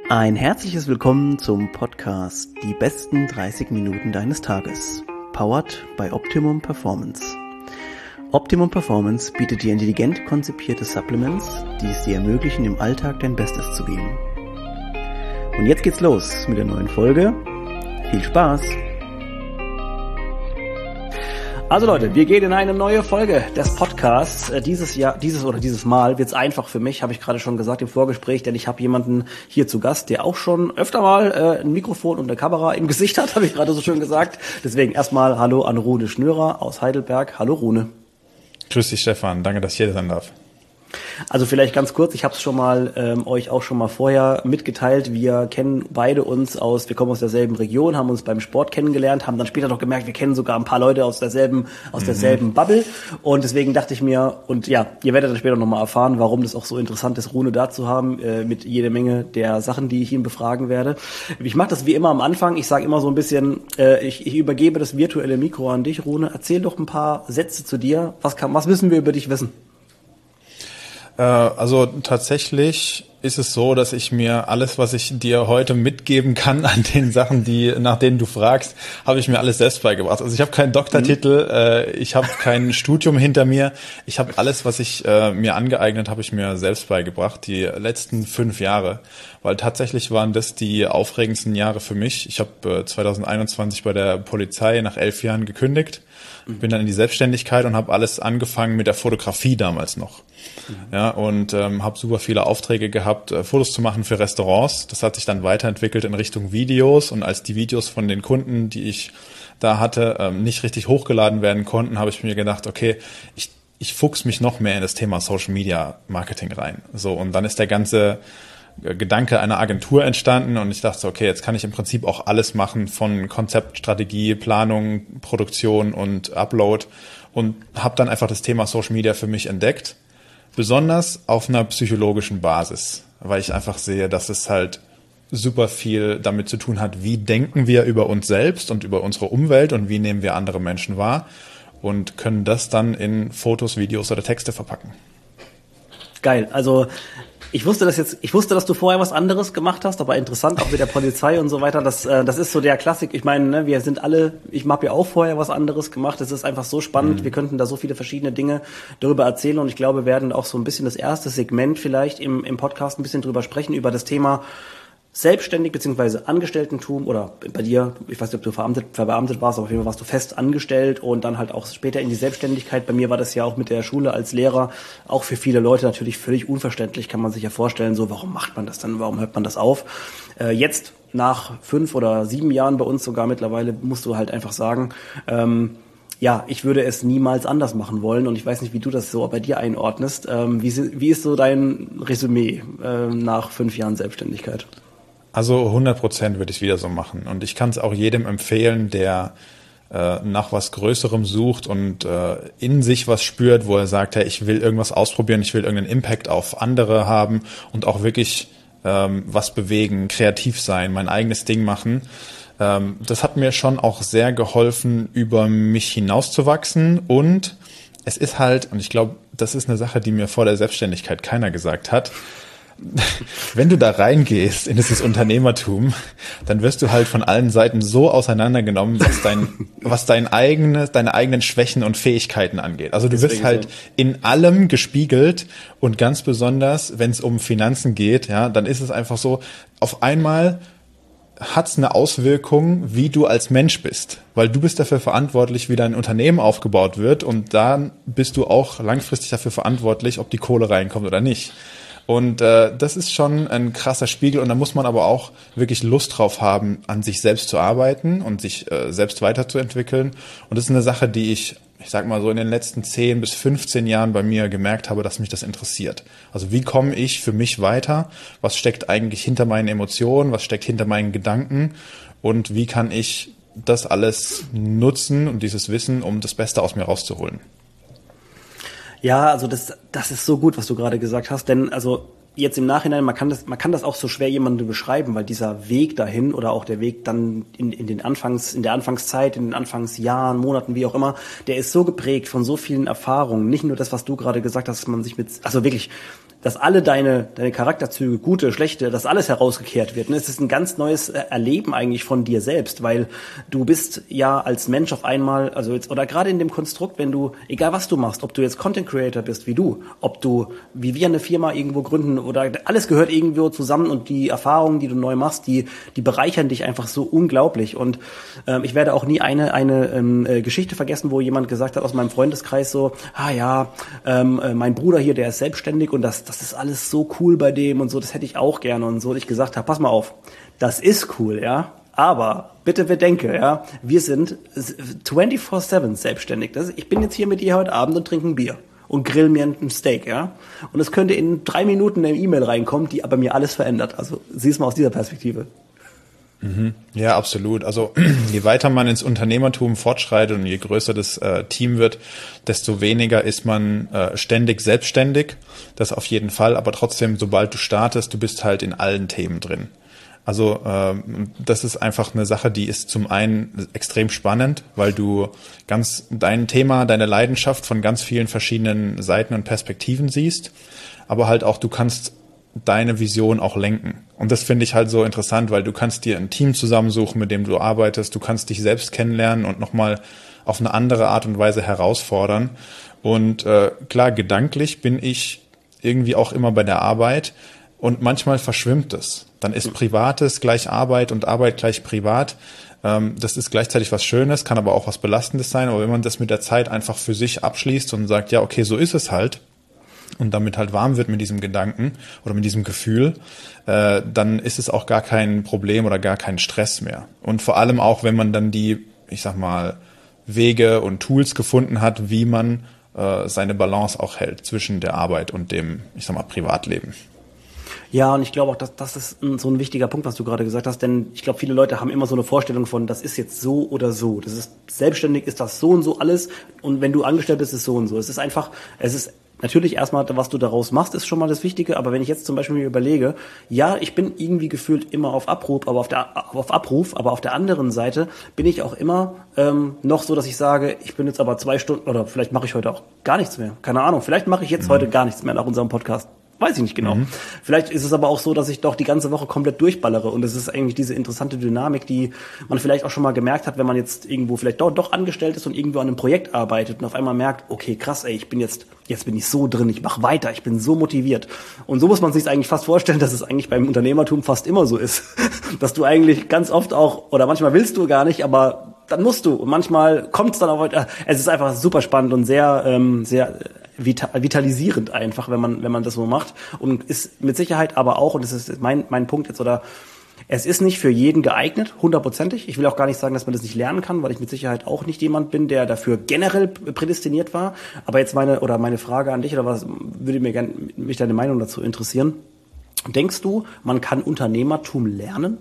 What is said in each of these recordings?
Ein herzliches Willkommen zum Podcast Die besten 30 Minuten deines Tages. Powered by Optimum Performance. Optimum Performance bietet dir intelligent konzipierte Supplements, die es dir ermöglichen, im Alltag dein Bestes zu geben. Und jetzt geht's los mit der neuen Folge. Viel Spaß! Also Leute, wir gehen in eine neue Folge des Podcasts. Dieses Mal wird's einfach für mich, habe ich gerade schon gesagt im Vorgespräch, denn ich habe jemanden hier zu Gast, der auch schon öfter mal ein Mikrofon und eine Kamera im Gesicht hat, habe ich gerade so schön gesagt. Deswegen erstmal Hallo an Rune Schnörer aus Heidelberg. Hallo Rune. Grüß dich Stefan, danke, dass ich hier sein darf. Also vielleicht ganz kurz, ich habe es schon mal euch auch schon mal vorher mitgeteilt, wir kennen beide uns wir kommen aus derselben Region, haben uns beim Sport kennengelernt, haben dann später noch gemerkt, wir kennen sogar ein paar Leute aus derselben Bubble, und deswegen dachte ich mir, und ja, ihr werdet dann später nochmal erfahren, warum das auch so interessant ist, Rune da zu haben, mit jeder Menge der Sachen, die ich ihn befragen werde. Ich mache das wie immer am Anfang, ich sage immer so ein bisschen, ich übergebe das virtuelle Mikro an dich, Rune, erzähl doch ein paar Sätze zu dir, was müssen wir über dich wissen? Also tatsächlich ist es so, dass ich mir alles, was ich dir heute mitgeben kann an den Sachen, nach denen du fragst, habe ich mir alles selbst beigebracht. Also ich habe keinen Doktortitel, ich habe kein Studium hinter mir. Ich habe alles, was ich mir angeeignet habe, ich mir selbst beigebracht, die letzten 5 Jahre. Weil tatsächlich waren das die aufregendsten Jahre für mich. Ich habe 2021 bei der Polizei nach 11 Jahren gekündigt, bin dann in die Selbstständigkeit und habe alles angefangen mit der Fotografie damals noch. Ja, und habe super viele Aufträge gehabt, Fotos zu machen für Restaurants. Das hat sich dann weiterentwickelt in Richtung Videos, und als die Videos von den Kunden, die ich da hatte, nicht richtig hochgeladen werden konnten, habe ich mir gedacht, okay, ich fuchs mich noch mehr in das Thema Social Media Marketing rein. So, und dann ist der ganze Gedanke einer Agentur entstanden, und ich dachte so, okay, jetzt kann ich im Prinzip auch alles machen, von Konzept, Strategie, Planung, Produktion und Upload, und habe dann einfach das Thema Social Media für mich entdeckt. Besonders auf einer psychologischen Basis, weil ich einfach sehe, dass es halt super viel damit zu tun hat, wie denken wir über uns selbst und über unsere Umwelt und wie nehmen wir andere Menschen wahr, und können das dann in Fotos, Videos oder Texte verpacken. Geil, also ich wusste, dass du vorher was anderes gemacht hast, aber interessant, auch mit der Polizei und so weiter, das ist so der Klassik. Ich meine, ne, ich habe ja auch vorher was anderes gemacht, es ist einfach so spannend, wir könnten da so viele verschiedene Dinge darüber erzählen, und ich glaube, wir werden auch so ein bisschen das erste Segment vielleicht im Podcast ein bisschen drüber sprechen, über das Thema selbstständig bzw. Angestelltentum, oder bei dir, ich weiß nicht, ob du verbeamtet warst, aber auf jeden Fall warst du fest angestellt und dann halt auch später in die Selbstständigkeit. Bei mir war das ja auch mit der Schule als Lehrer auch für viele Leute natürlich völlig unverständlich, kann man sich ja vorstellen, so, warum macht man das dann, warum hört man das auf? Jetzt, nach 5 oder 7 Jahren bei uns sogar mittlerweile, musst du halt einfach sagen, ja, ich würde es niemals anders machen wollen, und ich weiß nicht, wie du das so bei dir einordnest. Wie ist so dein Resümee nach 5 Jahren Selbstständigkeit? Also 100% würde ich es wieder so machen. Und ich kann es auch jedem empfehlen, der nach was Größerem sucht und in sich was spürt, wo er sagt, hey, ich will irgendwas ausprobieren, ich will irgendeinen Impact auf andere haben und auch wirklich was bewegen, kreativ sein, mein eigenes Ding machen. Das hat mir schon auch sehr geholfen, über mich hinauszuwachsen, und es ist halt, und ich glaube, das ist eine Sache, die mir vor der Selbstständigkeit keiner gesagt hat, wenn du da reingehst in dieses Unternehmertum, dann wirst du halt von allen Seiten so auseinandergenommen, was deine eigenen Schwächen und Fähigkeiten angeht. Also du wirst halt in allem gespiegelt, und ganz besonders, wenn es um Finanzen geht, ja, dann ist es einfach so, auf einmal hat's eine Auswirkung, wie du als Mensch bist, weil du bist dafür verantwortlich, wie dein Unternehmen aufgebaut wird, und dann bist du auch langfristig dafür verantwortlich, ob die Kohle reinkommt oder nicht. Und das ist schon ein krasser Spiegel, und da muss man aber auch wirklich Lust drauf haben, an sich selbst zu arbeiten und sich selbst weiterzuentwickeln. Und das ist eine Sache, die ich sag mal so in den letzten 10 bis 15 Jahren bei mir gemerkt habe, dass mich das interessiert. Also wie komme ich für mich weiter? Was steckt eigentlich hinter meinen Emotionen? Was steckt hinter meinen Gedanken? Und wie kann ich das alles nutzen und dieses Wissen, um das Beste aus mir rauszuholen? Ja, also das ist so gut, was du gerade gesagt hast, denn also jetzt im Nachhinein, man kann das auch so schwer jemandem beschreiben, weil dieser Weg dahin oder auch der Weg dann in der Anfangszeit, in den Anfangsjahren, Monaten, wie auch immer, der ist so geprägt von so vielen Erfahrungen. Nicht nur das, was du gerade gesagt hast, dass man sich also wirklich dass alle deine Charakterzüge, gute, schlechte, dass alles herausgekehrt wird. Es ist ein ganz neues Erleben eigentlich von dir selbst, weil du bist ja als Mensch auf einmal, also jetzt, oder gerade in dem Konstrukt, wenn du, egal was du machst, ob du jetzt Content Creator bist wie du, ob du, wie wir eine Firma irgendwo gründen oder alles gehört irgendwo zusammen und die Erfahrungen, die du neu machst, die bereichern dich einfach so unglaublich. Und ich werde auch nie eine Geschichte vergessen, wo jemand gesagt hat aus meinem Freundeskreis so, mein Bruder hier, der ist selbstständig und das ist alles so cool bei dem und so, das hätte ich auch gerne und so. Und ich gesagt habe, pass mal auf, das ist cool, ja, aber bitte bedenke, ja, wir sind 24/7 selbstständig. Ich bin jetzt hier mit dir heute Abend und trinke ein Bier und grill mir ein Steak, ja. Und es könnte in 3 Minuten eine E-Mail reinkommen, die aber mir alles verändert. Also sieh's mal aus dieser Perspektive. Ja, absolut. Also je weiter man ins Unternehmertum fortschreitet und je größer das Team wird, desto weniger ist man ständig selbstständig. Das auf jeden Fall. Aber trotzdem, sobald du startest, du bist halt in allen Themen drin. Also das ist einfach eine Sache, die ist zum einen extrem spannend, weil du dein Thema, deine Leidenschaft von ganz vielen verschiedenen Seiten und Perspektiven siehst. Aber halt auch, du kannst deine Vision auch lenken. Und das finde ich halt so interessant, weil du kannst dir ein Team zusammensuchen, mit dem du arbeitest. Du kannst dich selbst kennenlernen und nochmal auf eine andere Art und Weise herausfordern. Und klar, gedanklich bin ich irgendwie auch immer bei der Arbeit und manchmal verschwimmt es. Dann ist Privates gleich Arbeit und Arbeit gleich Privat. Das ist gleichzeitig was Schönes, kann aber auch was Belastendes sein. Aber wenn man das mit der Zeit einfach für sich abschließt und sagt, ja, okay, so ist es halt, und damit halt warm wird mit diesem Gedanken oder mit diesem Gefühl, dann ist es auch gar kein Problem oder gar kein Stress mehr. Und vor allem auch, wenn man dann die, ich sag mal, Wege und Tools gefunden hat, wie man seine Balance auch hält zwischen der Arbeit und dem, ich sag mal, Privatleben. Ja, und ich glaube auch, das ist so ein wichtiger Punkt, was du gerade gesagt hast, denn ich glaube, viele Leute haben immer so eine Vorstellung von, das ist jetzt so oder so. Das ist selbstständig, ist das so und so alles, und wenn du angestellt bist, ist es so und so. Es ist natürlich erstmal, was du daraus machst, ist schon mal das Wichtige, aber wenn ich jetzt zum Beispiel mir überlege, ja, ich bin irgendwie gefühlt immer auf Abruf, aber auf der anderen Seite bin ich auch immer noch so, dass ich sage, ich bin jetzt aber 2 Stunden, oder vielleicht mache ich heute auch gar nichts mehr. Keine Ahnung, vielleicht mache ich jetzt heute gar nichts mehr nach unserem Podcast. Weiß ich nicht genau. Vielleicht ist es aber auch so, dass ich doch die ganze Woche komplett durchballere, und es ist eigentlich diese interessante Dynamik, die man vielleicht auch schon mal gemerkt hat, wenn man jetzt irgendwo vielleicht doch angestellt ist und irgendwo an einem Projekt arbeitet und auf einmal merkt, okay, krass, ey, ich bin jetzt bin ich so drin, ich mache weiter, ich bin so motiviert. Und so muss man sich eigentlich fast vorstellen, dass es eigentlich beim Unternehmertum fast immer so ist, dass du eigentlich ganz oft auch, oder manchmal willst du gar nicht, aber dann musst du, und manchmal kommt es dann auch, es ist einfach super spannend und sehr vitalisierend einfach, wenn man das so macht, und ist mit Sicherheit aber auch, und das ist mein Punkt jetzt, oder es ist nicht für jeden geeignet, 100%. Ich will auch gar nicht sagen, dass man das nicht lernen kann, weil ich mit Sicherheit auch nicht jemand bin, der dafür generell prädestiniert war. Aber jetzt meine Frage an dich, oder was würde mich deine Meinung dazu interessieren? Denkst du, man kann Unternehmertum lernen?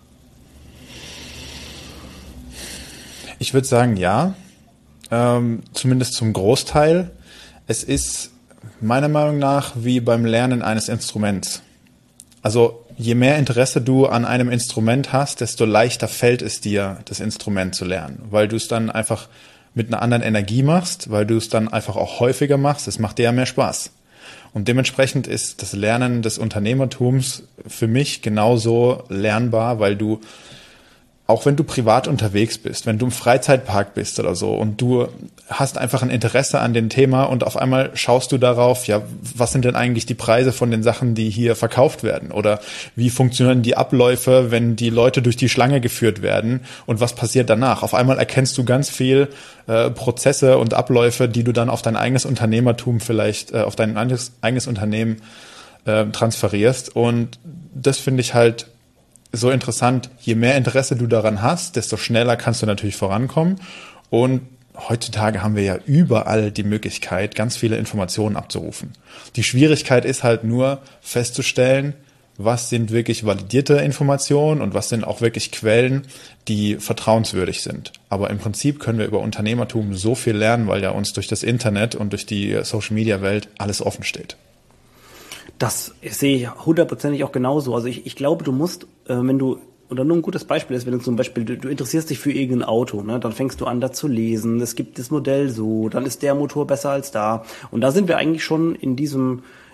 Ich würde sagen, ja. Zumindest zum Großteil. Es ist meiner Meinung nach wie beim Lernen eines Instruments. Also je mehr Interesse du an einem Instrument hast, desto leichter fällt es dir, das Instrument zu lernen, weil du es dann einfach mit einer anderen Energie machst, weil du es dann einfach auch häufiger machst. Es macht dir ja mehr Spaß. Und dementsprechend ist das Lernen des Unternehmertums für mich genauso lernbar, weil du, auch wenn du privat unterwegs bist, wenn du im Freizeitpark bist oder so und du hast einfach ein Interesse an dem Thema und auf einmal schaust du darauf, ja, was sind denn eigentlich die Preise von den Sachen, die hier verkauft werden? Oder wie funktionieren die Abläufe, wenn die Leute durch die Schlange geführt werden, und was passiert danach? Auf einmal erkennst du ganz viel Prozesse und Abläufe, die du dann auf dein eigenes Unternehmertum vielleicht, auf dein eigenes Unternehmen transferierst. Und das finde ich halt so interessant. Je mehr Interesse du daran hast, desto schneller kannst du natürlich vorankommen. Und heutzutage haben wir ja überall die Möglichkeit, ganz viele Informationen abzurufen. Die Schwierigkeit ist halt nur festzustellen, was sind wirklich validierte Informationen und was sind auch wirklich Quellen, die vertrauenswürdig sind. Aber im Prinzip können wir über Unternehmertum so viel lernen, weil ja uns durch das Internet und durch die Social-Media-Welt alles offen steht. Das sehe ich 100% auch genauso. Also ich glaube, du musst, wenn du, oder nur ein gutes Beispiel ist, wenn du zum Beispiel, du interessierst dich für irgendein Auto, ne, dann fängst du an, da zu lesen, es gibt das Modell so, dann ist der Motor besser als da. Und da sind wir eigentlich schon in diesem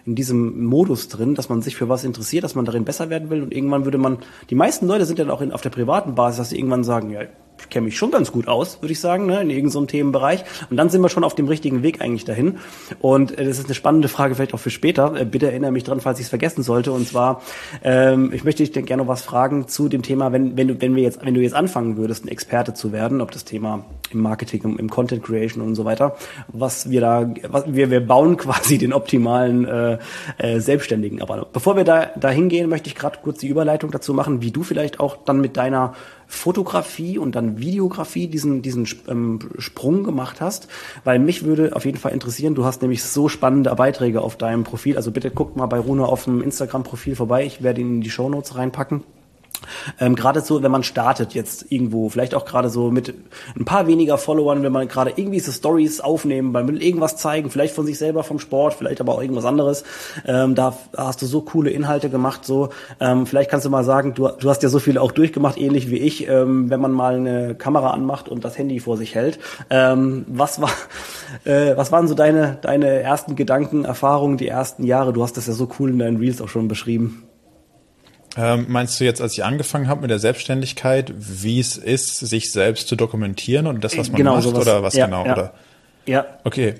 in diesem Modus drin, dass man sich für was interessiert, dass man darin besser werden will und irgendwann die meisten Leute sind dann auch auf der privaten Basis, dass sie irgendwann sagen, ja, ich kenne mich schon ganz gut aus, würde ich sagen, ne, in irgendeinem so Themenbereich. Und dann sind wir schon auf dem richtigen Weg eigentlich dahin. Und das ist eine spannende Frage vielleicht auch für später. Bitte erinnere mich dran, falls ich es vergessen sollte. Und zwar, ich möchte dich gerne noch was fragen zu dem Thema, wenn du jetzt anfangen würdest, ein Experte zu werden, ob das Thema im Marketing, im Content Creation und so weiter, wir bauen quasi den optimalen Selbstständigen. Aber bevor wir da hingehen, möchte ich gerade kurz die Überleitung dazu machen, wie du vielleicht auch dann mit deiner Fotografie und dann Videografie diesen Sprung gemacht hast, weil mich würde auf jeden Fall interessieren, du hast nämlich so spannende Beiträge auf deinem Profil, also bitte guckt mal bei Rune auf dem Instagram-Profil vorbei, ich werde ihn in die Shownotes reinpacken. Gerade so, wenn man startet jetzt irgendwo, vielleicht auch gerade so mit ein paar weniger Followern, wenn man gerade irgendwie so Stories aufnehmen, man will irgendwas zeigen, vielleicht von sich selber, vom Sport, vielleicht aber auch irgendwas anderes, da hast du so coole Inhalte gemacht, so, vielleicht kannst du mal sagen, du hast ja so viel auch durchgemacht, ähnlich wie ich, wenn man mal eine Kamera anmacht und das Handy vor sich hält, was waren so deine ersten Gedanken, Erfahrungen, die ersten Jahre, du hast das ja so cool in deinen Reels auch schon beschrieben. Meinst du jetzt, als ich angefangen habe mit der Selbstständigkeit, wie es ist, sich selbst zu dokumentieren und das, was man macht, sowas, oder was genau? Ja. Oder? Ja. Okay.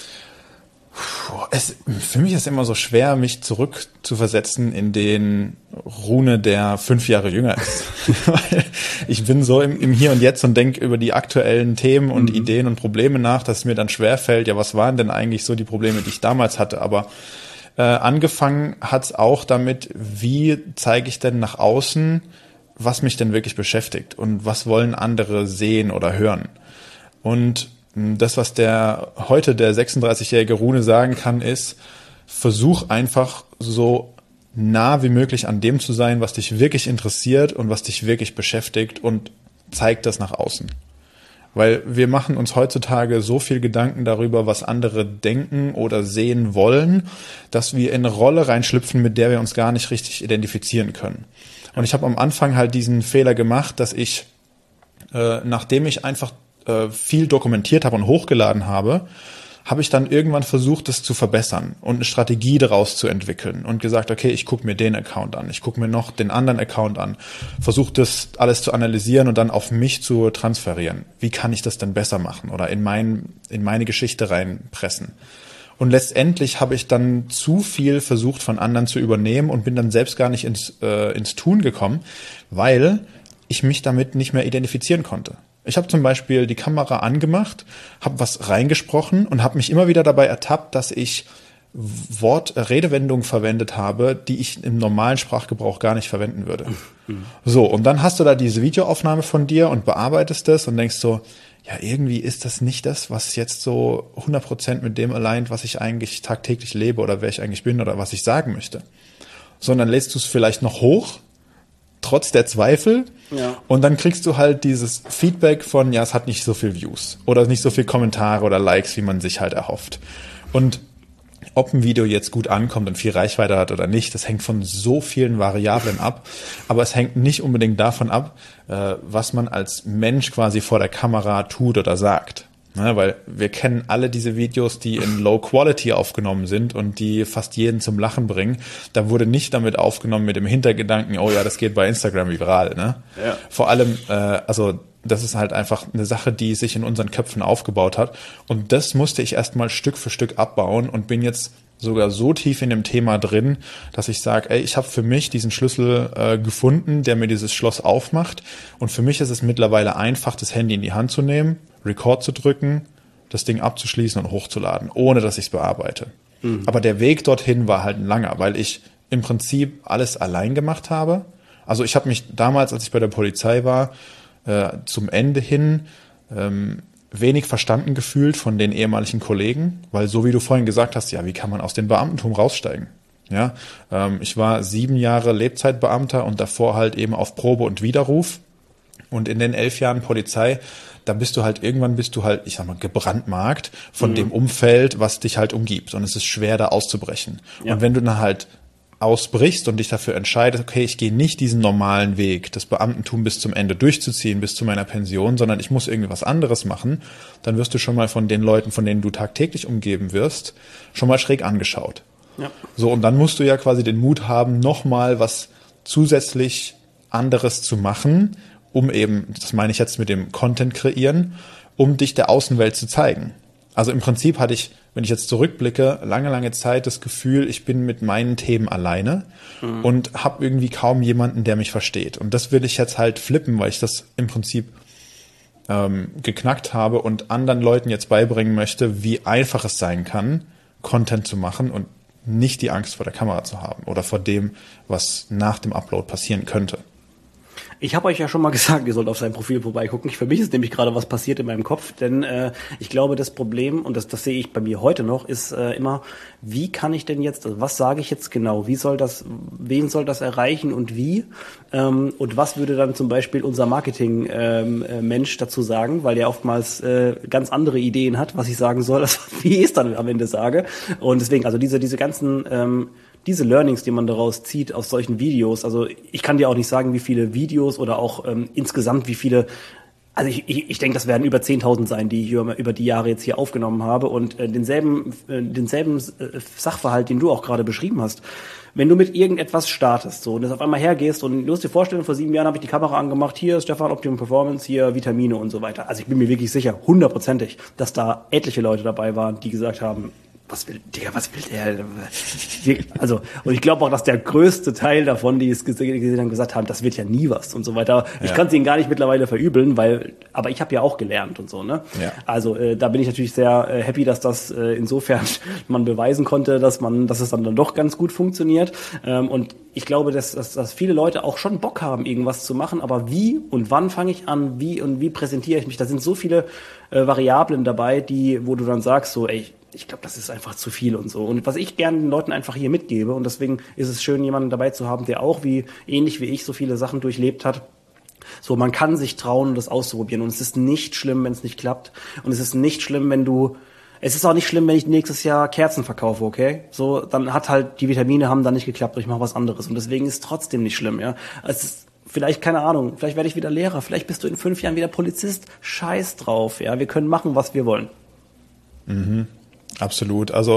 Für mich ist es immer so schwer, mich zurückzuversetzen in den Rune, der 5 Jahre jünger ist. Weil ich bin so im Hier und Jetzt und denke über die aktuellen Themen und Ideen und Probleme nach, dass es mir dann schwerfällt, ja, was waren denn eigentlich so die Probleme, die ich damals hatte, aber angefangen hat's auch damit, wie zeige ich denn nach außen, was mich denn wirklich beschäftigt und was wollen andere sehen oder hören. Und das, was der 36-jährige Rune sagen kann, ist, versuch einfach so nah wie möglich an dem zu sein, was dich wirklich interessiert und was dich wirklich beschäftigt und zeig das nach außen. Weil wir machen uns heutzutage so viel Gedanken darüber, was andere denken oder sehen wollen, dass wir in eine Rolle reinschlüpfen, mit der wir uns gar nicht richtig identifizieren können. Und ich habe am Anfang halt diesen Fehler gemacht, dass ich, nachdem ich einfach viel dokumentiert habe und hochgeladen habe, habe ich dann irgendwann versucht, das zu verbessern und eine Strategie daraus zu entwickeln und gesagt, okay, ich gucke mir den Account an, ich gucke mir noch den anderen Account an, versuche das alles zu analysieren und dann auf mich zu transferieren. Wie kann ich das denn besser machen oder in meine Geschichte reinpressen? Und letztendlich habe ich dann zu viel versucht, von anderen zu übernehmen und bin dann selbst gar nicht ins Tun gekommen, weil ich mich damit nicht mehr identifizieren konnte. Ich habe zum Beispiel die Kamera angemacht, habe was reingesprochen und habe mich immer wieder dabei ertappt, dass ich Redewendungen verwendet habe, die ich im normalen Sprachgebrauch gar nicht verwenden würde. So, und dann hast du da diese Videoaufnahme von dir und bearbeitest das und denkst so, ja, irgendwie ist das nicht das, was jetzt so 100% mit dem alignt, was ich eigentlich tagtäglich lebe oder wer ich eigentlich bin oder was ich sagen möchte. Sondern lädst du es vielleicht noch hoch, trotz der Zweifel. Ja. Und dann kriegst du halt dieses Feedback von, ja, es hat nicht so viel Views oder nicht so viel Kommentare oder Likes, wie man sich halt erhofft. Und ob ein Video jetzt gut ankommt und viel Reichweite hat oder nicht, das hängt von so vielen Variablen ab. Aber es hängt nicht unbedingt davon ab, was man als Mensch quasi vor der Kamera tut oder sagt. Ne, weil wir kennen alle diese Videos, die in Low Quality aufgenommen sind und die fast jeden zum Lachen bringen. Da wurde nicht damit aufgenommen mit dem Hintergedanken, oh ja, das geht bei Instagram viral. Ne? Ja. Vor allem, also das ist halt einfach eine Sache, die sich in unseren Köpfen aufgebaut hat. Und das musste ich erstmal Stück für Stück abbauen und bin jetzt sogar so tief in dem Thema drin, dass ich sage, ey, ich habe für mich diesen Schlüssel gefunden, der mir dieses Schloss aufmacht. Und für mich ist es mittlerweile einfach, das Handy in die Hand zu nehmen, Record zu drücken, das Ding abzuschließen und hochzuladen, ohne dass ich es bearbeite. Mhm. Aber der Weg dorthin war halt ein langer, weil ich im Prinzip alles allein gemacht habe. Also ich habe mich damals, als ich bei der Polizei war, zum Ende hin wenig verstanden gefühlt von den ehemaligen Kollegen, weil so wie du vorhin gesagt hast, ja, wie kann man aus dem Beamtentum raussteigen? Ja, ich war 7 Jahre Lebzeitbeamter und davor halt eben auf Probe und Widerruf. Und in den 11 Jahren Polizei, da bist du halt, ich sag mal, gebrandmarkt von dem Umfeld, was dich halt umgibt. Und es ist schwer, da auszubrechen. Ja. Und wenn du dann halt ausbrichst und dich dafür entscheidest, okay, ich gehe nicht diesen normalen Weg, das Beamtentum bis zum Ende durchzuziehen, bis zu meiner Pension, sondern ich muss irgendwie was anderes machen, dann wirst du schon mal von den Leuten, von denen du tagtäglich umgeben wirst, schon mal schräg angeschaut. Ja. So, und dann musst du ja quasi den Mut haben, nochmal was zusätzlich anderes zu machen, um eben, das meine ich jetzt mit dem Content kreieren, um dich der Außenwelt zu zeigen. Also im Prinzip hatte ich, wenn ich jetzt zurückblicke, lange Zeit das Gefühl, ich bin mit meinen Themen alleine und habe irgendwie kaum jemanden, der mich versteht. Und das will ich jetzt halt flippen, weil ich das im Prinzip geknackt habe und anderen Leuten jetzt beibringen möchte, wie einfach es sein kann, Content zu machen und nicht die Angst vor der Kamera zu haben oder vor dem, was nach dem Upload passieren könnte. Ich habe euch ja schon mal gesagt, ihr sollt auf sein Profil vorbeigucken. Für mich ist nämlich gerade was passiert in meinem Kopf, denn ich glaube, das Problem, und das sehe ich bei mir heute noch, ist immer, wie kann ich denn jetzt, also was sage ich jetzt genau, wen soll das erreichen und wie? Und was würde dann zum Beispiel unser Marketing-Mensch dazu sagen, weil der oftmals ganz andere Ideen hat, was ich sagen soll, als wie ich es dann am Ende sage. Und deswegen, also diese ganzen diese Learnings, die man daraus zieht aus solchen Videos, also ich kann dir auch nicht sagen, wie viele Videos oder auch insgesamt wie viele, also ich denke, das werden über 10.000 sein, die ich über die Jahre jetzt hier aufgenommen habe und denselben Sachverhalt, den du auch gerade beschrieben hast. Wenn du mit irgendetwas startest so und das auf einmal hergehst und du musst dir vorstellen, vor 7 Jahren habe ich die Kamera angemacht, hier Stefan Optimum Performance, hier Vitamine und so weiter. Also ich bin mir wirklich sicher, 100%ig, dass da etliche Leute dabei waren, die gesagt haben, was will der? Also, und ich glaube auch, dass der größte Teil davon, die es gesehen haben, gesagt haben, das wird ja nie was und so weiter. Ja. Ich kann es ihnen gar nicht mittlerweile verübeln, aber ich habe ja auch gelernt und so, ne? Ja. Also, da bin ich natürlich sehr happy, dass das insofern man beweisen konnte, dass es dann doch ganz gut funktioniert. Und ich glaube, dass viele Leute auch schon Bock haben, irgendwas zu machen, aber wie und wann fange ich an, wie präsentiere ich mich? Da sind so viele Variablen dabei, wo du dann sagst, so, ey, ich glaube, das ist einfach zu viel und so. Und was ich gerne den Leuten einfach hier mitgebe, und deswegen ist es schön, jemanden dabei zu haben, der auch ähnlich wie ich so viele Sachen durchlebt hat. So, man kann sich trauen, das auszuprobieren. Und es ist nicht schlimm, wenn es nicht klappt. Und es ist nicht schlimm, es ist auch nicht schlimm, wenn ich nächstes Jahr Kerzen verkaufe, okay? So, dann hat halt, die Vitamine haben dann nicht geklappt, ich mache was anderes. Und deswegen ist es trotzdem nicht schlimm, ja. Es ist, vielleicht, keine Ahnung, vielleicht werde ich wieder Lehrer, vielleicht bist du in 5 Jahren wieder Polizist. Scheiß drauf, ja. Wir können machen, was wir wollen. Mhm. Absolut. Also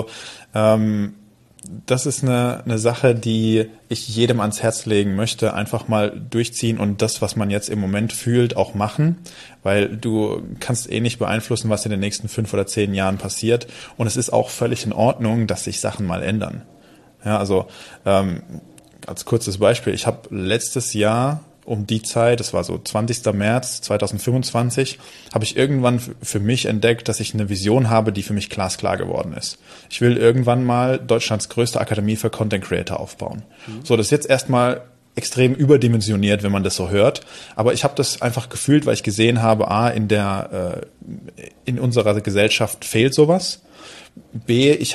das ist eine Sache, die ich jedem ans Herz legen möchte, einfach mal durchziehen und das, was man jetzt im Moment fühlt, auch machen, weil du kannst nicht beeinflussen, was in den nächsten 5 oder 10 Jahren passiert und es ist auch völlig in Ordnung, dass sich Sachen mal ändern. Ja, also als kurzes Beispiel, ich habe letztes Jahr um die Zeit, das war so 20. März 2025, habe ich irgendwann für mich entdeckt, dass ich eine Vision habe, die für mich glasklar geworden ist. Ich will irgendwann mal Deutschlands größte Akademie für Content Creator aufbauen. So, das ist jetzt erstmal extrem überdimensioniert, wenn man das so hört. Aber ich habe das einfach gefühlt, weil ich gesehen habe, A, in unserer Gesellschaft fehlt sowas. B, ich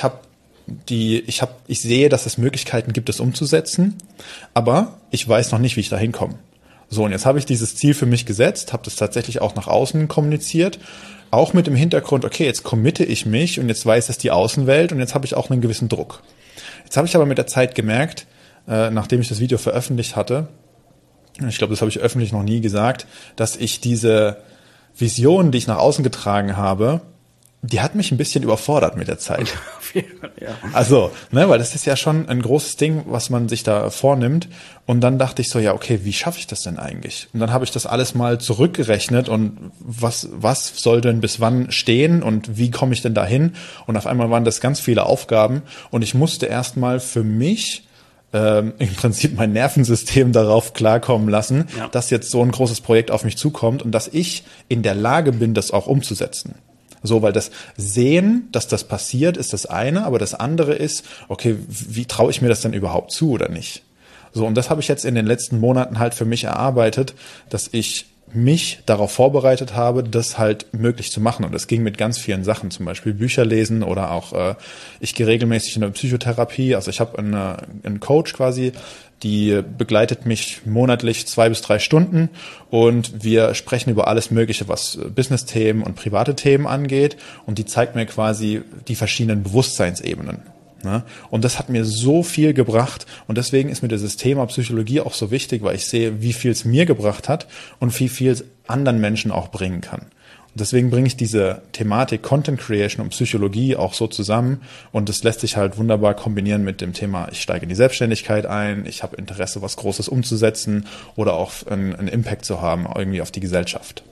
sehe, dass es Möglichkeiten gibt, es umzusetzen. Aber ich weiß noch nicht, wie ich da hinkomme. So, und jetzt habe ich dieses Ziel für mich gesetzt, habe das tatsächlich auch nach außen kommuniziert, auch mit dem Hintergrund, okay, jetzt committe ich mich und jetzt weiß es die Außenwelt und jetzt habe ich auch einen gewissen Druck. Jetzt habe ich aber mit der Zeit gemerkt, nachdem ich das Video veröffentlicht hatte, ich glaube, das habe ich öffentlich noch nie gesagt, dass ich diese Vision, die ich nach außen getragen habe, die hat mich ein bisschen überfordert mit der Zeit. Ja. Also, weil das ist ja schon ein großes Ding, was man sich da vornimmt. Und dann dachte ich so, ja, okay, wie schaffe ich das denn eigentlich? Und dann habe ich das alles mal zurückgerechnet und was soll denn bis wann stehen und wie komme ich denn da hin? Und auf einmal waren das ganz viele Aufgaben und ich musste erstmal für mich im Prinzip mein Nervensystem darauf klarkommen lassen, dass jetzt so ein großes Projekt auf mich zukommt und dass ich in der Lage bin, das auch umzusetzen. So, weil das Sehen, dass das passiert, ist das eine, aber das andere ist, okay, wie traue ich mir das denn überhaupt zu oder nicht? So, und das habe ich jetzt in den letzten Monaten halt für mich erarbeitet, dass ich mich darauf vorbereitet habe, das halt möglich zu machen. Und das ging mit ganz vielen Sachen, zum Beispiel Bücher lesen oder auch, ich gehe regelmäßig in eine Psychotherapie. Also ich habe einen Coach quasi, die begleitet mich monatlich 2 bis 3 Stunden und wir sprechen über alles Mögliche, was Business-Themen und private Themen angeht. Und die zeigt mir quasi die verschiedenen Bewusstseinsebenen. Und das hat mir so viel gebracht und deswegen ist mir dieses Thema Psychologie auch so wichtig, weil ich sehe, wie viel es mir gebracht hat und wie viel es anderen Menschen auch bringen kann. Deswegen bringe ich diese Thematik Content Creation und Psychologie auch so zusammen und das lässt sich halt wunderbar kombinieren mit dem Thema, ich steige in die Selbstständigkeit ein, ich habe Interesse, was Großes umzusetzen oder auch einen Impact zu haben irgendwie auf die Gesellschaft.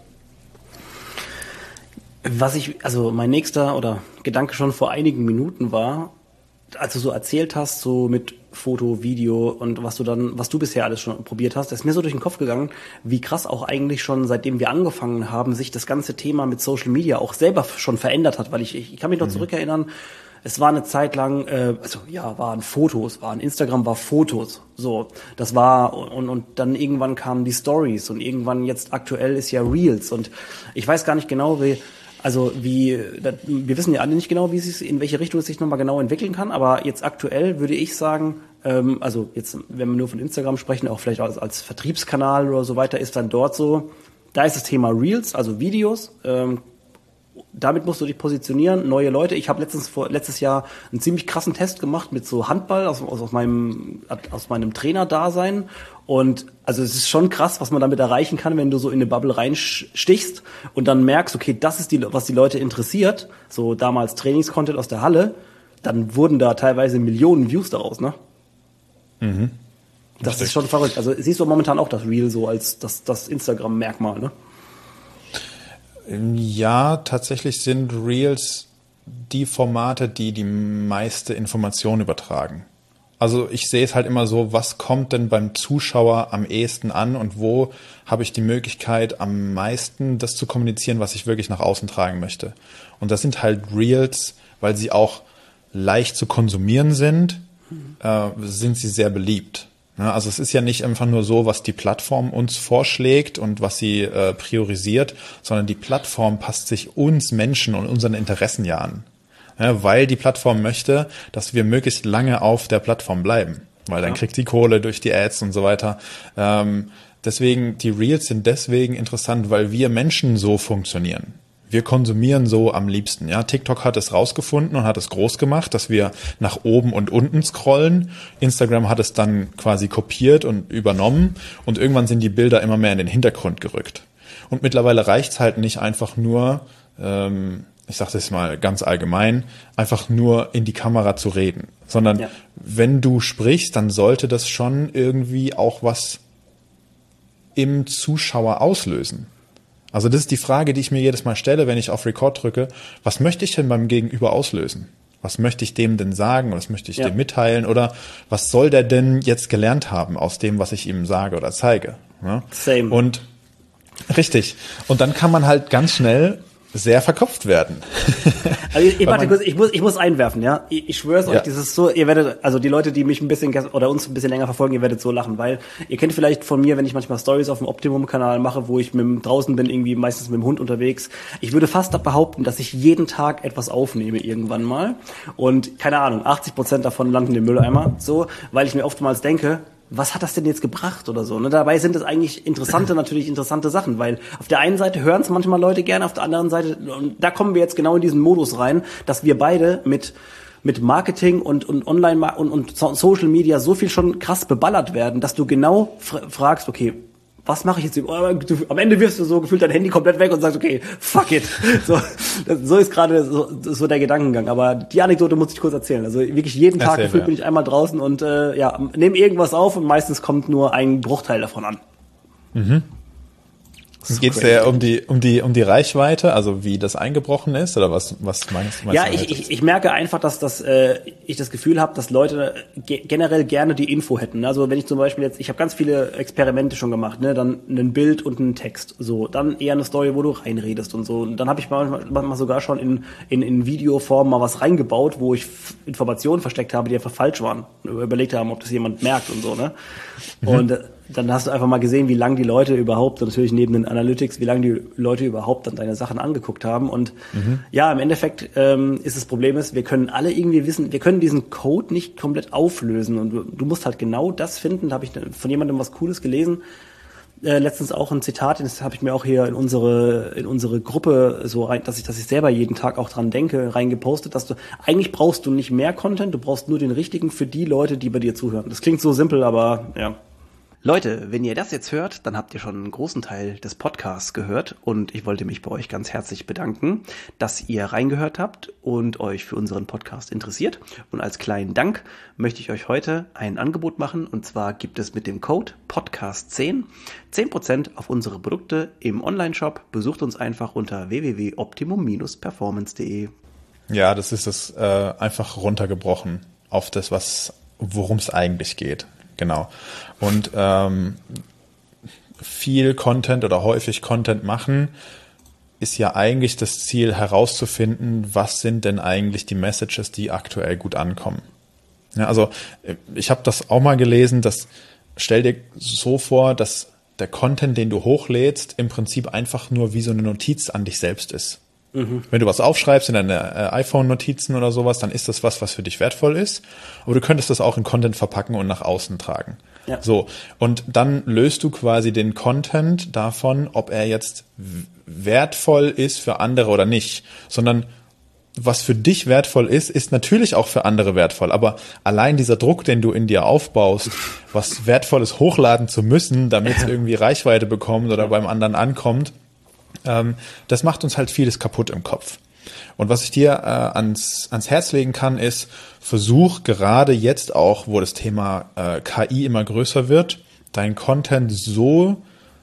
Also mein nächster oder Gedanke schon vor einigen Minuten war, als du so erzählt hast, so mit Foto, Video und was du bisher alles schon probiert hast, ist mir so durch den Kopf gegangen, wie krass auch eigentlich schon, seitdem wir angefangen haben, sich das ganze Thema mit Social Media auch selber schon verändert hat, weil ich kann mich noch zurückerinnern, es war eine Zeit lang, waren Fotos, Instagram war Fotos, so, das war, und dann irgendwann kamen die Stories und irgendwann jetzt aktuell ist ja Reels und ich weiß gar nicht genau, wir wissen ja alle nicht genau, in welche Richtung es sich nochmal genau entwickeln kann, aber jetzt aktuell würde ich sagen, also jetzt, wenn wir nur von Instagram sprechen, auch vielleicht als Vertriebskanal oder so weiter, ist dann dort so, da ist das Thema Reels, also Videos, damit musst du dich positionieren, neue Leute. Ich habe letztes Jahr einen ziemlich krassen Test gemacht mit so Handball aus meinem Trainerdasein. Und also es ist schon krass, was man damit erreichen kann, wenn du so in eine Bubble reinstichst und dann merkst, okay, das ist was die Leute interessiert. So damals Trainingscontent aus der Halle, dann wurden da teilweise Millionen Views daraus, ne? Mhm. Das ist schon verrückt. Also siehst du momentan auch das Reel so als das Instagram-Merkmal, ne? Ja, tatsächlich sind Reels die Formate, die die meiste Information übertragen. Also ich sehe es halt immer so, was kommt denn beim Zuschauer am ehesten an und wo habe ich die Möglichkeit am meisten das zu kommunizieren, was ich wirklich nach außen tragen möchte. Und das sind halt Reels, weil sie auch leicht zu konsumieren sind sie sehr beliebt. Ja, also es ist ja nicht einfach nur so, was die Plattform uns vorschlägt und was sie priorisiert, sondern die Plattform passt sich uns Menschen und unseren Interessen ja an. Ja, weil die Plattform möchte, dass wir möglichst lange auf der Plattform bleiben. Weil dann kriegt die Kohle durch die Ads und so weiter. Deswegen, die Reels sind deswegen interessant, weil wir Menschen so funktionieren. Wir konsumieren so am liebsten. Ja, TikTok hat es rausgefunden und hat es groß gemacht, dass wir nach oben und unten scrollen. Instagram hat es dann quasi kopiert und übernommen und irgendwann sind die Bilder immer mehr in den Hintergrund gerückt. Und mittlerweile reicht's halt nicht einfach nur, ich sage das mal ganz allgemein, einfach nur in die Kamera zu reden, sondern wenn du sprichst, dann sollte das schon irgendwie auch was im Zuschauer auslösen. Also das ist die Frage, die ich mir jedes Mal stelle, wenn ich auf Record drücke. Was möchte ich denn beim Gegenüber auslösen? Was möchte ich dem denn sagen? Was möchte ich dem mitteilen? Oder was soll der denn jetzt gelernt haben aus dem, was ich ihm sage oder zeige? Ja? Same. Und richtig. Und dann kann man halt ganz schnell sehr verkopft werden. Also warte kurz, ich muss einwerfen, ja. Ich schwöre euch, das ist so, ihr werdet, also die Leute, die mich ein bisschen oder uns ein bisschen länger verfolgen, ihr werdet so lachen, weil ihr kennt vielleicht von mir, wenn ich manchmal Stories auf dem Optimum-Kanal mache, wo ich draußen bin, irgendwie meistens mit dem Hund unterwegs. Ich würde fast behaupten, dass ich jeden Tag etwas aufnehme irgendwann mal. Und keine Ahnung, 80% davon landen im Mülleimer, so, weil ich mir oftmals denke, was hat das denn jetzt gebracht oder so? Ne? Dabei sind es eigentlich natürlich interessante Sachen, weil auf der einen Seite hören es manchmal Leute gerne, auf der anderen Seite, und da kommen wir jetzt genau in diesen Modus rein, dass wir beide mit Marketing und Online und Social Media so viel schon krass beballert werden, dass du genau fragst, okay, was mache ich jetzt? Am Ende wirfst du so gefühlt dein Handy komplett weg und sagst, okay, fuck it. So ist gerade so der Gedankengang. Aber die Anekdote muss ich kurz erzählen. Also wirklich jeden Tag gefühlt bin ich einmal draußen und nehme irgendwas auf und meistens kommt nur ein Bruchteil davon an. Mhm. Geht es ja um die Reichweite, also wie das eingebrochen ist, oder was meinst du? Ja, ich merke einfach, dass ich das Gefühl habe, dass Leute generell gerne die Info hätten. Also wenn ich zum Beispiel ich habe ganz viele Experimente schon gemacht, ne, dann ein Bild und einen Text, so, dann eher eine Story, wo du reinredest und so. Und dann habe ich manchmal sogar schon in Videoform mal was reingebaut, wo ich Informationen versteckt habe, die einfach falsch waren. Und überlegt haben, ob das jemand merkt und so, ne. Mhm. Und dann hast du einfach mal gesehen, wie lange die Leute überhaupt, natürlich neben den Analytics, wie lange die Leute überhaupt dann deine Sachen angeguckt haben. Und im Endeffekt ist das Problem wir können alle irgendwie wissen, wir können diesen Code nicht komplett auflösen. Und du musst halt genau das finden. Da habe ich von jemandem was Cooles gelesen. Letztens auch ein Zitat, das habe ich mir auch hier in unsere Gruppe so rein, dass ich selber jeden Tag auch dran denke, reingepostet, dass eigentlich brauchst du nicht mehr Content, du brauchst nur den richtigen für die Leute, die bei dir zuhören. Das klingt so simpel, aber ja. Leute, wenn ihr das jetzt hört, dann habt ihr schon einen großen Teil des Podcasts gehört und ich wollte mich bei euch ganz herzlich bedanken, dass ihr reingehört habt und euch für unseren Podcast interessiert. Und als kleinen Dank möchte ich euch heute ein Angebot machen und zwar gibt es mit dem Code Podcast10 10% auf unsere Produkte im Onlineshop. Besucht uns einfach unter www.optimum-performance.de. Ja, das ist das einfach runtergebrochen auf das, worum es eigentlich geht. Genau. Und viel Content oder häufig Content machen ist ja eigentlich das Ziel herauszufinden, was sind denn eigentlich die Messages, die aktuell gut ankommen. Ja, also ich habe das auch mal gelesen, stell dir so vor, dass der Content, den du hochlädst, im Prinzip einfach nur wie so eine Notiz an dich selbst ist. Mhm. Wenn du was aufschreibst in deine iPhone-Notizen oder sowas, dann ist das was für dich wertvoll ist. Aber du könntest das auch in Content verpacken und nach außen tragen. Ja. So. Und dann löst du quasi den Content davon, ob er jetzt wertvoll ist für andere oder nicht. Sondern was für dich wertvoll ist natürlich auch für andere wertvoll. Aber allein dieser Druck, den du in dir aufbaust, was Wertvolles hochladen zu müssen, damit es irgendwie Reichweite bekommt oder beim anderen ankommt, das macht uns halt vieles kaputt im Kopf. Und was ich dir ans Herz legen kann, ist, versuch gerade jetzt auch, wo das Thema KI immer größer wird, deinen Content so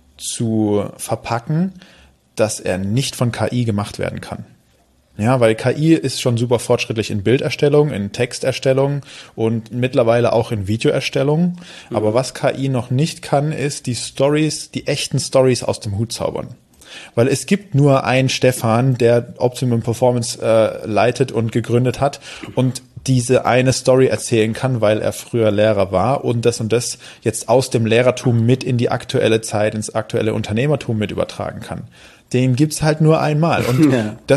zu verpacken, dass er nicht von KI gemacht werden kann. Ja, weil KI ist schon super fortschrittlich in Bilderstellung, in Texterstellung und mittlerweile auch in Videoerstellung. Mhm. Aber was KI noch nicht kann, ist die echten Stories aus dem Hut zaubern. Weil es gibt nur einen Stefan, der Optimum Performance leitet und gegründet hat und diese eine Story erzählen kann, weil er früher Lehrer war und das jetzt aus dem Lehrertum mit in die aktuelle Zeit, ins aktuelle Unternehmertum mit übertragen kann. Den gibt's halt nur einmal und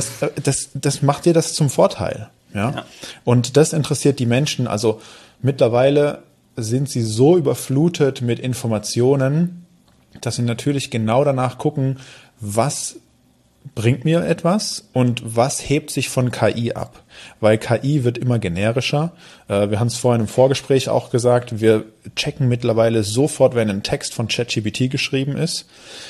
das macht dir das zum Vorteil. Ja? Und das interessiert die Menschen. Also mittlerweile sind sie so überflutet mit Informationen, dass sie natürlich genau danach gucken, was bringt mir etwas und was hebt sich von KI ab? Weil KI wird immer generischer. Wir haben es vorhin im Vorgespräch auch gesagt, wir checken mittlerweile sofort, wenn ein Text von ChatGPT geschrieben ist.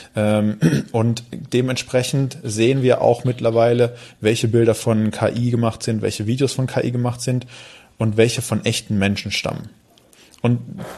Und dementsprechend sehen wir auch mittlerweile, welche Bilder von KI gemacht sind, welche Videos von KI gemacht sind und welche von echten Menschen stammen. Und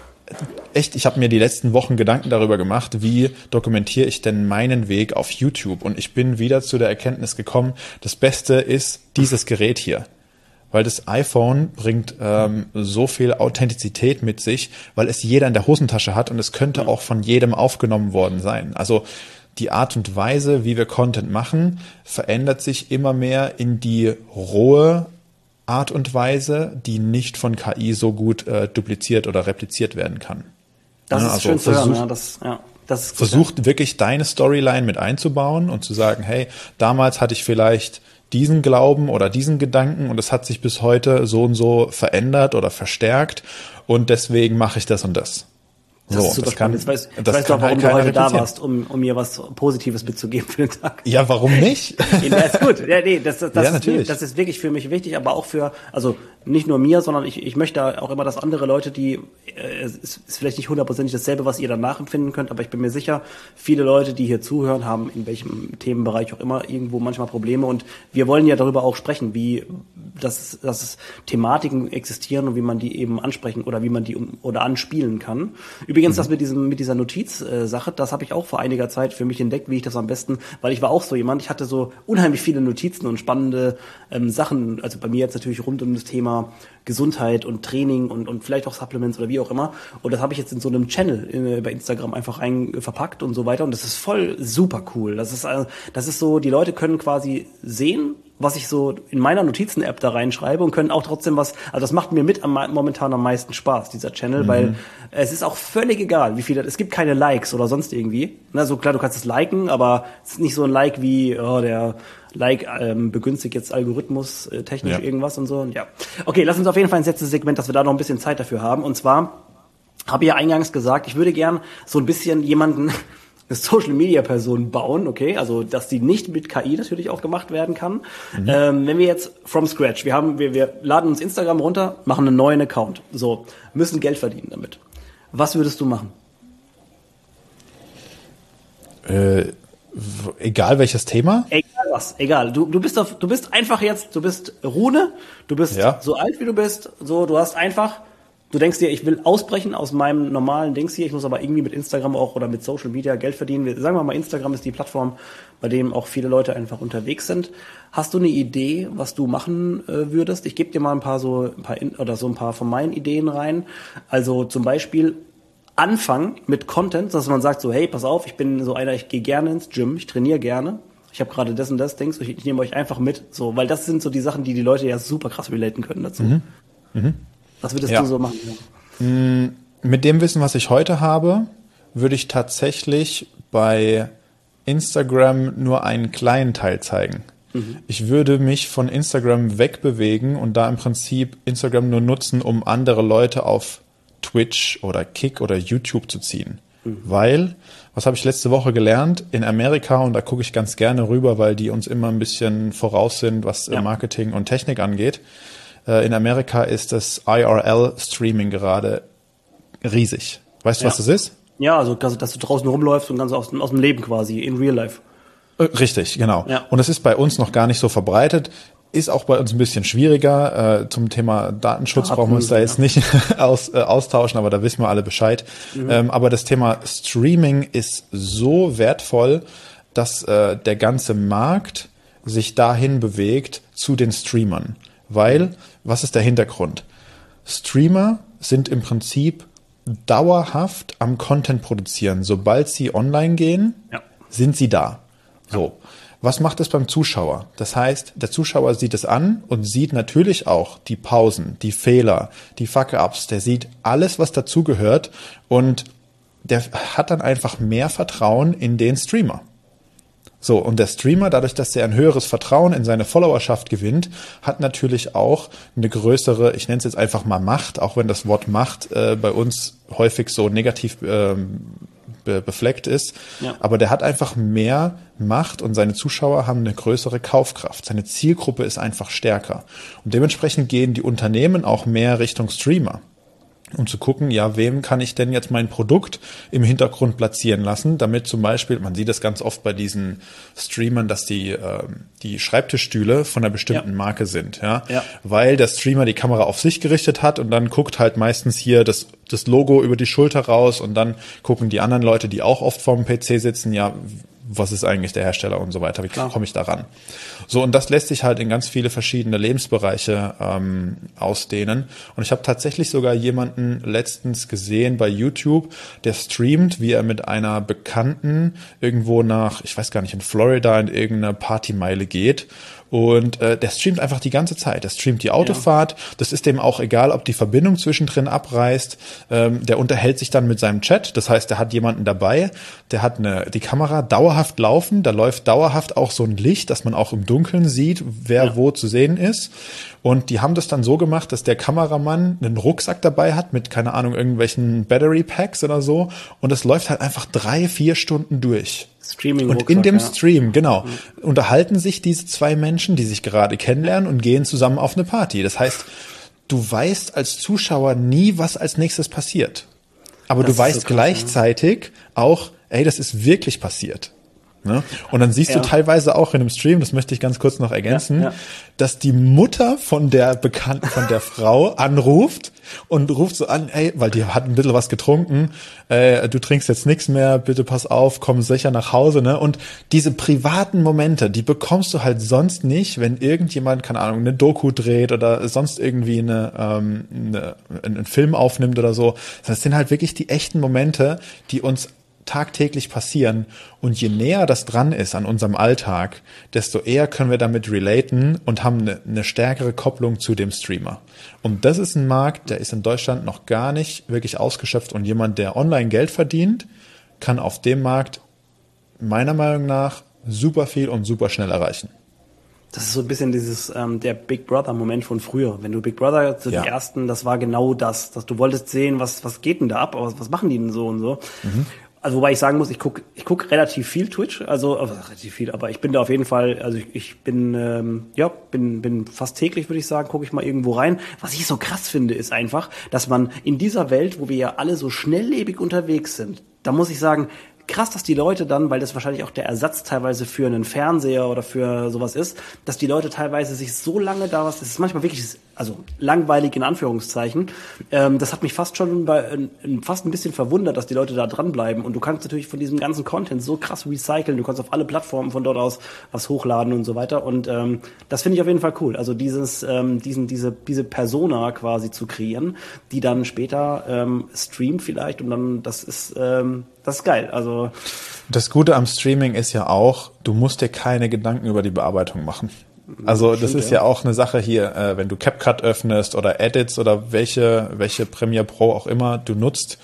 echt, ich habe mir die letzten Wochen Gedanken darüber gemacht, wie dokumentiere ich denn meinen Weg auf YouTube? Und ich bin wieder zu der Erkenntnis gekommen, das Beste ist dieses Gerät hier. Weil das iPhone bringt so viel Authentizität mit sich, weil es jeder in der Hosentasche hat und es könnte auch von jedem aufgenommen worden sein. Also die Art und Weise, wie wir Content machen, verändert sich immer mehr in die rohe Art und Weise, die nicht von KI so gut dupliziert oder repliziert werden kann. Das ist schön zu hören. Das ist versucht wirklich deine Storyline mit einzubauen und zu sagen, hey, damals hatte ich vielleicht diesen Glauben oder diesen Gedanken und es hat sich bis heute so und so verändert oder verstärkt und deswegen mache ich das und das. Das ist super spannend. Jetzt weißt du auch, warum du heute da warst, um mir was Positives mitzugeben für den Tag. Ja, warum nicht? Ja, ist gut. Ja, nee, das natürlich. ist wirklich für mich wichtig, aber auch also nicht nur mir, sondern ich möchte auch immer, dass andere Leute, es ist vielleicht nicht hundertprozentig dasselbe, was ihr dann nachempfinden könnt, aber ich bin mir sicher, viele Leute, die hier zuhören, haben in welchem Themenbereich auch immer irgendwo manchmal Probleme und wir wollen ja darüber auch sprechen, dass es Thematiken existieren und wie man die eben ansprechen oder wie man die oder anspielen kann. Übrigens, das mit dieser Notiz-Sache, das habe ich auch vor einiger Zeit für mich entdeckt, wie ich das am besten, weil ich war auch so jemand, ich hatte so unheimlich viele Notizen und spannende Sachen, also bei mir jetzt natürlich rund um das Thema Gesundheit und Training und vielleicht auch Supplements oder wie auch immer. Und das habe ich jetzt in so einem Channel bei Instagram einfach rein verpackt und so weiter. Und das ist voll super cool. Das ist so, die Leute können quasi sehen, was ich so in meiner Notizen-App da reinschreibe und können auch trotzdem also das macht mir momentan am meisten Spaß, dieser Channel, weil es ist auch völlig egal, es gibt keine Likes oder sonst irgendwie. Na, so klar, du kannst es liken, aber es ist nicht so ein Like wie, der Like begünstigt jetzt Algorithmus technisch irgendwas und so. Und ja. Okay, lass uns auf jeden Fall ins letzte Segment, dass wir da noch ein bisschen Zeit dafür haben. Und zwar habe ich ja eingangs gesagt, ich würde gern so ein bisschen jemanden, eine Social-Media-Person bauen, okay, also dass die nicht mit KI natürlich auch gemacht werden kann. Wenn wir jetzt from scratch, wir laden uns Instagram runter, machen einen neuen Account, so, müssen Geld verdienen damit. Was würdest du machen? Egal welches Thema? Egal was, egal. Du bist einfach jetzt, du bist Rune, du bist so alt wie du bist, so, du denkst dir, ich will ausbrechen aus meinem normalen Dings hier, ich muss aber irgendwie mit Instagram auch oder mit Social Media Geld verdienen. Sagen wir mal, Instagram ist die Plattform, bei dem auch viele Leute einfach unterwegs sind. Hast du eine Idee, was du machen würdest? Ich gebe dir mal ein paar von meinen Ideen rein. Also zum Beispiel anfangen mit Content, dass man sagt so, hey, pass auf, ich bin so einer, ich gehe gerne ins Gym, ich trainiere gerne. Ich habe gerade das und das Dings, ich nehme euch einfach mit, so, weil das sind so die Sachen, die Leute ja super krass relaten können dazu. Was würdest du so machen? Mit dem Wissen, was ich heute habe, würde ich tatsächlich bei Instagram nur einen kleinen Teil zeigen. Ich würde mich von Instagram wegbewegen und da im Prinzip Instagram nur nutzen, um andere Leute auf Twitch oder Kick oder YouTube zu ziehen. Weil, was habe ich letzte Woche gelernt? In Amerika, und da gucke ich ganz gerne rüber, weil die uns immer ein bisschen voraus sind, was Marketing und Technik angeht. In Amerika ist das IRL-Streaming gerade riesig. Weißt du, was das ist? Ja, also dass du draußen rumläufst und ganz aus dem Leben quasi, in real life. Richtig, genau. Ja. Und es ist bei uns noch gar nicht so verbreitet. Ist auch bei uns ein bisschen schwieriger. Zum Thema Datenschutz brauchen wir uns da jetzt nicht austauschen, aber da wissen wir alle Bescheid. Aber das Thema Streaming ist so wertvoll, dass der ganze Markt sich dahin bewegt zu den Streamern. Weil, was ist der Hintergrund? Streamer sind im Prinzip dauerhaft am Content produzieren. Sobald sie online gehen, sind sie da. So. Was macht es beim Zuschauer? Das heißt, der Zuschauer sieht es an und sieht natürlich auch die Pausen, die Fehler, die Fuck-ups. Der sieht alles, was dazugehört, und der hat dann einfach mehr Vertrauen in den Streamer. So, und der Streamer, dadurch, dass er ein höheres Vertrauen in seine Followerschaft gewinnt, hat natürlich auch eine größere, ich nenne es jetzt einfach mal Macht, auch wenn das Wort Macht bei uns häufig so negativ befleckt ist. Ja. Aber der hat einfach mehr Macht und seine Zuschauer haben eine größere Kaufkraft. Seine Zielgruppe ist einfach stärker. Und dementsprechend gehen die Unternehmen auch mehr Richtung Streamer, um zu gucken, ja, wem kann ich denn jetzt mein Produkt im Hintergrund platzieren lassen, damit zum Beispiel, man sieht das ganz oft bei diesen Streamern, dass die Schreibtischstühle von einer bestimmten Marke sind, ja, weil der Streamer die Kamera auf sich gerichtet hat und dann guckt halt meistens hier das Logo über die Schulter raus und dann gucken die anderen Leute, die auch oft vorm PC sitzen, ja, was ist eigentlich der Hersteller und so weiter, wie komme ich da ran? So, und das lässt sich halt in ganz viele verschiedene Lebensbereiche ausdehnen. Und ich habe tatsächlich sogar jemanden letztens gesehen bei YouTube, der streamt, wie er mit einer Bekannten irgendwo ich weiß gar nicht, in Florida in irgendeine Partymeile geht. Und der streamt einfach die ganze Zeit. Der streamt die Autofahrt. Das ist dem auch egal, ob die Verbindung zwischendrin abreißt. Der unterhält sich dann mit seinem Chat. Das heißt, der hat jemanden dabei. Der hat die Kamera dauerhaft laufen. Da läuft dauerhaft auch so ein Licht, dass man auch im Dunkeln sieht, wer wo zu sehen ist. Und die haben das dann so gemacht, dass der Kameramann einen Rucksack dabei hat mit, keine Ahnung, irgendwelchen Battery Packs oder so. Und es läuft halt einfach 3-4 Stunden durch. Und in dem Stream, genau, unterhalten sich diese zwei Menschen, die sich gerade kennenlernen und gehen zusammen auf eine Party. Das heißt, du weißt als Zuschauer nie, was als nächstes passiert. Aber du weißt so gleichzeitig auch, ey, das ist wirklich passiert. Ne? Und dann siehst du teilweise auch in einem Stream, das möchte ich ganz kurz noch ergänzen, dass die Mutter von der Bekannten, von der Frau anruft und ruft so an, ey, weil die hat ein bisschen was getrunken, du trinkst jetzt nichts mehr, bitte pass auf, komm sicher nach Hause, ne? Und diese privaten Momente, die bekommst du halt sonst nicht, wenn irgendjemand, keine Ahnung, eine Doku dreht oder sonst irgendwie einen Film aufnimmt oder so. Das sind halt wirklich die echten Momente, die uns tagtäglich passieren, und je näher das dran ist an unserem Alltag, desto eher können wir damit relaten und haben eine stärkere Kopplung zu dem Streamer. Und das ist ein Markt, der ist in Deutschland noch gar nicht wirklich ausgeschöpft, und jemand, der online Geld verdient, kann auf dem Markt meiner Meinung nach super viel und super schnell erreichen. Das ist so ein bisschen dieses der Big Brother-Moment von früher. Wenn du Big Brother die ersten, das war genau das, dass du wolltest sehen, was geht denn da ab, was machen die denn so und so. Also wobei ich sagen muss, ich guck relativ viel Twitch, also relativ viel, aber ich bin da auf jeden Fall, also ich bin bin fast täglich, würde ich sagen, gucke ich mal irgendwo rein. Was ich so krass finde, ist einfach, dass man in dieser Welt, wo wir ja alle so schnelllebig unterwegs sind, da muss ich sagen, krass, dass die Leute dann, weil das wahrscheinlich auch der Ersatz teilweise für einen Fernseher oder für sowas ist, dass die Leute teilweise sich so lange das ist manchmal wirklich, also langweilig in Anführungszeichen, das hat mich fast schon fast ein bisschen verwundert, dass die Leute da dranbleiben. Und du kannst natürlich von diesem ganzen Content so krass recyceln, du kannst auf alle Plattformen von dort aus was hochladen und so weiter. Und das finde ich auf jeden Fall cool. Also diese Persona quasi zu kreieren, die dann später streamt vielleicht, und dann das ist geil. Also das Gute am Streaming ist ja auch, du musst dir keine Gedanken über die Bearbeitung machen. Also das ist ja auch eine Sache hier, wenn du CapCut öffnest oder Edits oder welche Premiere Pro auch immer du nutzt,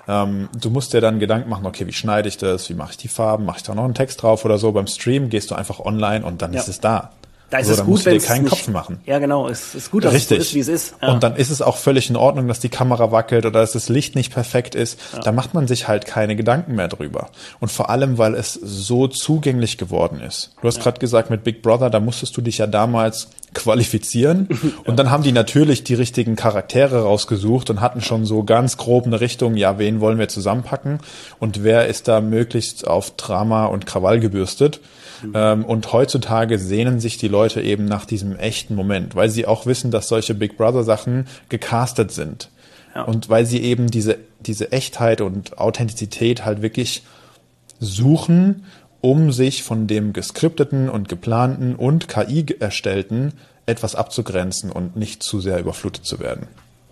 du musst dir dann Gedanken machen, okay, wie schneide ich das, wie mache ich die Farben, mache ich da noch einen Text drauf oder so. Beim Stream gehst du einfach online und dann ist es da. Da ist es gut, wenn es keinen Kopf machen. Ja, genau. Es ist gut, dass es so ist, wie es ist. Ja. Und dann ist es auch völlig in Ordnung, dass die Kamera wackelt oder dass das Licht nicht perfekt ist. Ja. Da macht man sich halt keine Gedanken mehr drüber. Und vor allem, weil es so zugänglich geworden ist. Du hast gerade gesagt, mit Big Brother, da musstest du dich ja damals qualifizieren. Und dann haben die natürlich die richtigen Charaktere rausgesucht und hatten schon so ganz grob eine Richtung, ja, wen wollen wir zusammenpacken und wer ist da möglichst auf Drama und Krawall gebürstet. Und heutzutage sehnen sich die Leute eben nach diesem echten Moment, weil sie auch wissen, dass solche Big Brother Sachen gecastet sind. Ja. Und weil sie eben diese Echtheit und Authentizität halt wirklich suchen, um sich von dem geskripteten und geplanten und KI erstellten etwas abzugrenzen und nicht zu sehr überflutet zu werden.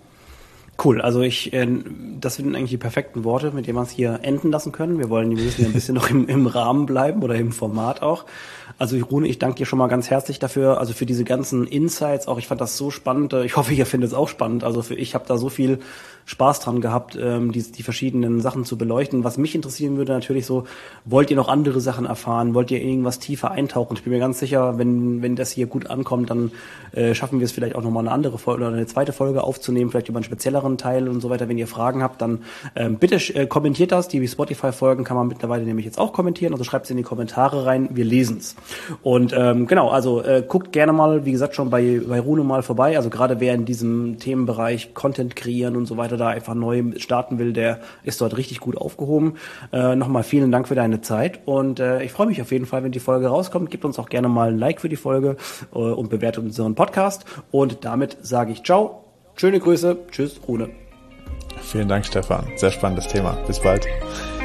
Cool, also das sind eigentlich die perfekten Worte, mit denen wir es hier enden lassen können. Wir müssen ja ein bisschen noch im Rahmen bleiben oder im Format auch. Also Rune, ich danke dir schon mal ganz herzlich dafür, also für diese ganzen Insights auch. Ich fand das so spannend. Ich hoffe, ihr findet es auch spannend. Also ich habe da so viel Spaß dran gehabt, die verschiedenen Sachen zu beleuchten. Was mich interessieren würde natürlich so, wollt ihr noch andere Sachen erfahren? Wollt ihr irgendwas tiefer eintauchen? Ich bin mir ganz sicher, wenn das hier gut ankommt, dann schaffen wir es vielleicht auch nochmal eine andere Folge oder eine zweite Folge aufzunehmen, vielleicht über einen spezielleren Teil und so weiter. Wenn ihr Fragen habt, dann bitte kommentiert das. Die Spotify-Folgen kann man mittlerweile nämlich jetzt auch kommentieren. Also schreibt es in die Kommentare rein. Wir lesen's. Und genau, also guckt gerne mal, wie gesagt, schon bei Rune mal vorbei. Also gerade wer in diesem Themenbereich Content kreieren und so weiter da einfach neu starten will, der ist dort richtig gut aufgehoben. Nochmal vielen Dank für deine Zeit und ich freue mich auf jeden Fall, wenn die Folge rauskommt. Gebt uns auch gerne mal ein Like für die Folge und bewertet unseren Podcast. Und damit sage ich ciao, schöne Grüße, tschüss, Rune. Vielen Dank, Stefan. Sehr spannendes Thema. Bis bald.